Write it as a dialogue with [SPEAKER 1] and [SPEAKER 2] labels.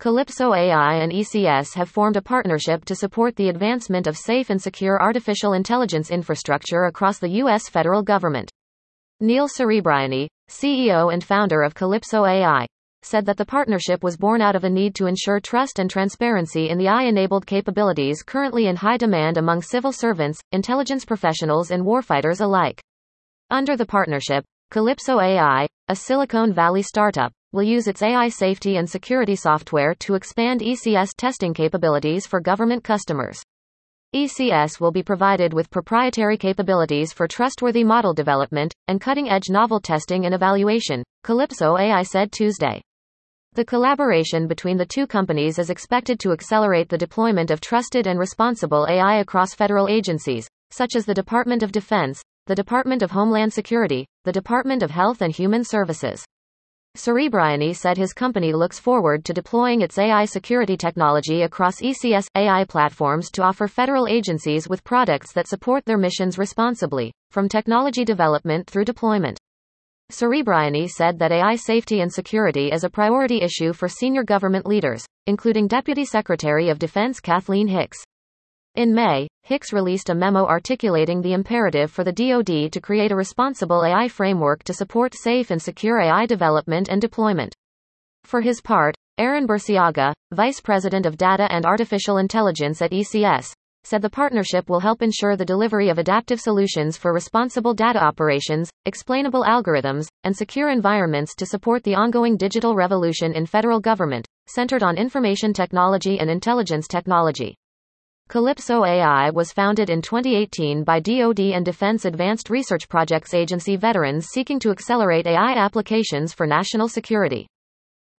[SPEAKER 1] Calypso AI and ECS have formed a partnership to support the advancement of safe and secure artificial intelligence infrastructure across the U.S. federal government. Neil Cerebriani, CEO and founder of Calypso AI, said that the partnership was born out of a need to ensure trust and transparency in the AI-enabled capabilities currently in high demand among civil servants, intelligence professionals and warfighters alike. Under the partnership, Calypso AI, a Silicon Valley startup, will use its AI safety and security software to expand ECS testing capabilities for government customers. ECS will be provided with proprietary capabilities for trustworthy model development and cutting-edge novel testing and evaluation, Calypso AI said Tuesday. The collaboration between the two companies is expected to accelerate the deployment of trusted and responsible AI across federal agencies, such as the Department of Defense, the Department of Homeland Security, the Department of Health and Human Services. Cerebriani said his company looks forward to deploying its AI security technology across ECS AI platforms to offer federal agencies with products that support their missions responsibly, from technology development through deployment. Cerebriani said that AI safety and security is a priority issue for senior government leaders, including Deputy Secretary of Defense Kathleen Hicks. In May, Hicks released a memo articulating the imperative for the DoD to create a responsible AI framework to support safe and secure AI development and deployment. For his part, Aaron Burciaga, Vice President of Data and Artificial Intelligence at ECS, said the partnership will help ensure the delivery of adaptive solutions for responsible data operations, explainable algorithms, and secure environments to support the ongoing digital revolution in federal government, centered on information technology and intelligence technology. Calypso AI was founded in 2018 by DoD and Defense Advanced Research Projects Agency veterans seeking to accelerate AI applications for national security.